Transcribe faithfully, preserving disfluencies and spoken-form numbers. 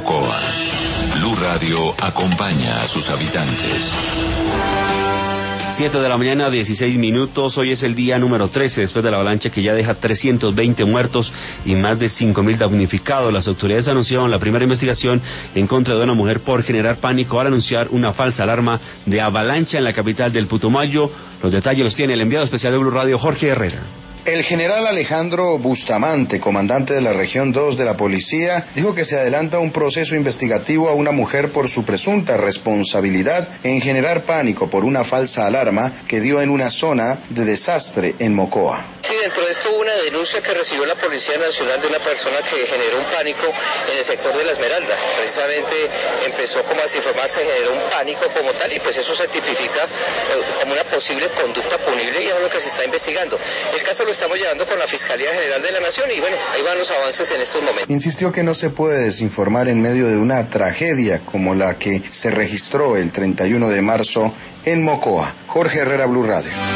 Mocoa. Blue Radio acompaña a sus habitantes. siete de la mañana, dieciséis minutos. Hoy es el día número trece después de la avalancha que ya deja trescientos veinte muertos y más de cinco mil damnificados. Las autoridades anunciaron la primera investigación en contra de una mujer por generar pánico al anunciar una falsa alarma de avalancha en la capital del Putumayo. Los detalles los tiene el enviado especial de Blue Radio, Jorge Herrera. El general Alejandro Bustamante, comandante de la región dos de la policía, dijo que se adelanta un proceso investigativo a una mujer por su presunta responsabilidad en generar pánico por una falsa alarma que dio en una zona de desastre en Mocoa. Sí, dentro de esto hubo una denuncia que recibió la Policía Nacional de una persona que generó un pánico en el sector de La Esmeralda. Precisamente empezó como a desinformarse, generó un pánico como tal y pues eso se tipifica como una posible conducta punible y es lo que se está investigando. El caso lo estamos llevando con la Fiscalía General de la Nación y bueno, ahí van los avances en estos momentos. Insistió que no se puede desinformar en medio de una tragedia como la que se registró el treinta y uno de marzo en Mocoa. Jorge Herrera, Blue Radio.